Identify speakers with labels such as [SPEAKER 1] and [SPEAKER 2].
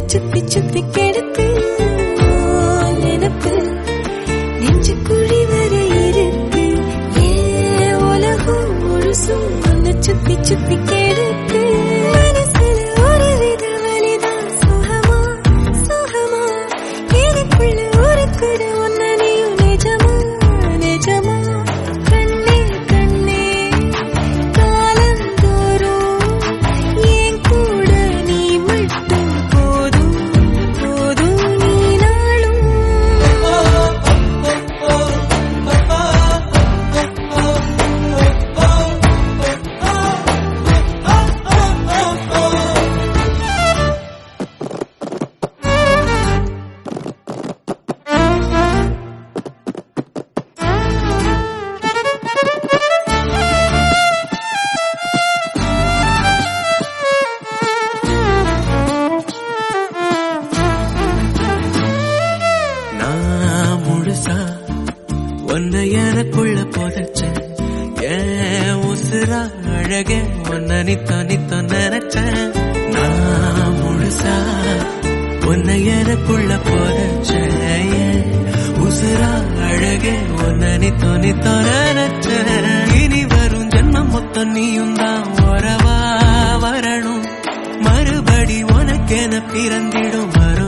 [SPEAKER 1] சுத்தி சுத்தி கெடுத்து நினைப்பு நெஞ்சு குழி வர இருக்கு ஏன் உலகம் முழுசும் ஒன்னு சுத்தி சுத்தி கெடுத்து மனசுல ஒரு வித வலிதான் சுகமா சுகமா எனக்குள்ள ஒரு குரு ஒன்னையும் நிஜமா நிஜமா கண்ணே கண்ணே காலந்தோறும் என் கூட நீ மட்டும் போதும் போதும் நீ நாளும்
[SPEAKER 2] நான் முழுசா உன்னை எனக்குள்ள புதைச்சேன் ஏன் உசுரா அழகே உன்னை நித்த நினைச்சேன் நான் முழுசா உன்னை எனக்குள்ள புதைச்சேன் ஏன் உசுரா அழகே உன்னை நித்த நினைச்சேன் இனி வரும் ஜென்மம் மொத்தம் நீயும் தான் உறவா வரணும் மறுபடி உனக்கென பிறந்திடும்